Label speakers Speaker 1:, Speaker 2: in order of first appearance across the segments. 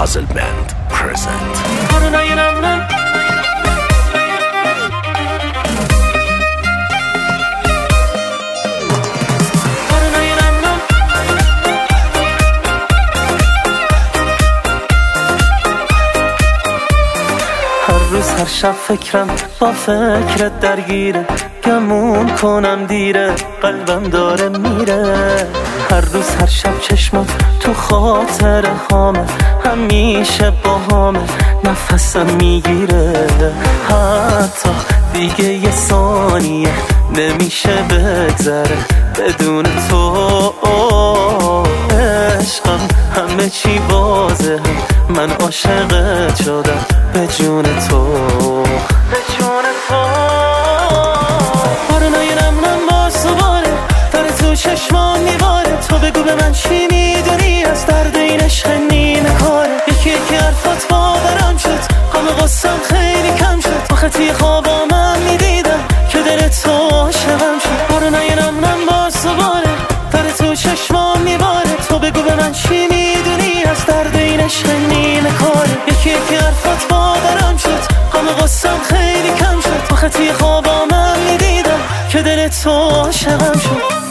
Speaker 1: Puzzle Band present.
Speaker 2: هر شب فکرم با فکرت درگیره، گمون کنم دیره، قلبم داره میره. هر روز هر شب چشمات تو خاطر هامه، همیشه با هامه، نفسم میگیره. حتی دیگه یه ثانیه نمیشه بگذره بدون تو. عشقم همه چی واضحه، من عاشقت شدم به جون تو، به جون تو. بارونای نمونم باز دوباره داره تو چشمان میباره. تو بگو به من چی میدونی از درد این عشق نیمه کاره. یکی یکی حرفات باورم شد، غم غصم خیلی کم شد. آخه توی خوابا من میدیدم که دل تو عاشقم شد. بارونای نمونم باز دوباره داره تو چشمان میباره. تو بگو به من چی میدونی از درد این عشق نیمه کاره. یکی یکی حرفات باورم شد، غم غصم خیلی کم شد. آخه توی خوابا من میدیدم که دل تو عاشقم شد.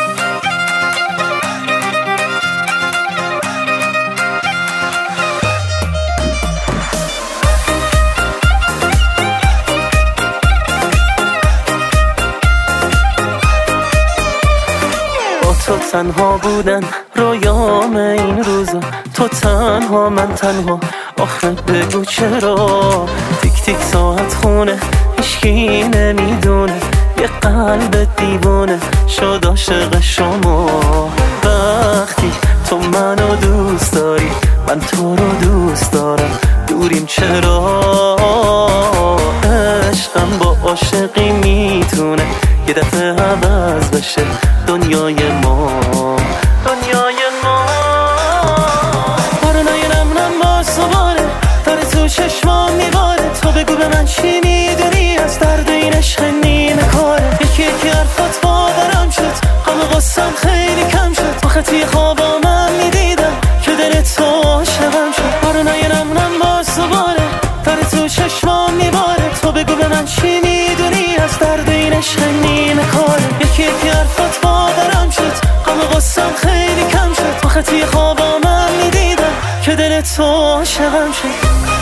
Speaker 2: تو تنها بودن رویام این روزا، تو تنها من تنها. آخه بگو چرا تیک تیک ساعت خونه، هیچکی نمیدونه یه قلب دیوونه شد عاشق شما. وقتی تو منو دوست داری من تو رو دوست دارم، دوریم چرا؟ عشقم با عاشقی میتونه یه دفعه عوض بشه دنیای ما، دنیای ما. بارونای نمونم باز دوباره داره تو چشمام میباره. تو بگو به من چی میدونی از درد این عشق نیمه کاره. یکی یکی حرفات باورم شد، غم غصم خیلی کم شد. آخه توی خوابا من میدیدم که دل تو عاشقم شد. بارونای نمونم باز دوباره داره تو چشمام میباره. تو بگو به من چی میدونی از درد این عشق نیمه کاره. یکی یکی حرفات باورم شد، غم غصم خیلی کم شد. آخه توی خوابا من میدیدم که دل تو عاشقم شد.